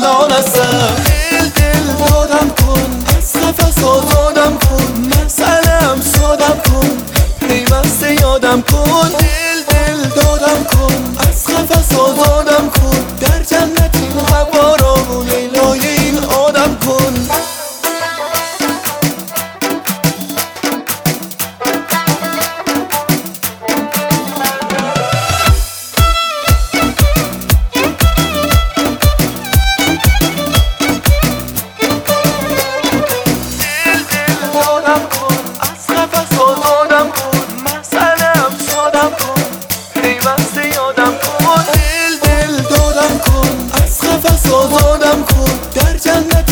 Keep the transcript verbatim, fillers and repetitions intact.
الان هستم. دل دل دادم کن، از قفس آزادم کن، مسئله‌ام سادم کن، پیوسته یادم کن. دل دل دادم کن، از قفس آزادم کن، در جنت این هوا را لیلای این آدم کن. آزادم کن، در جنت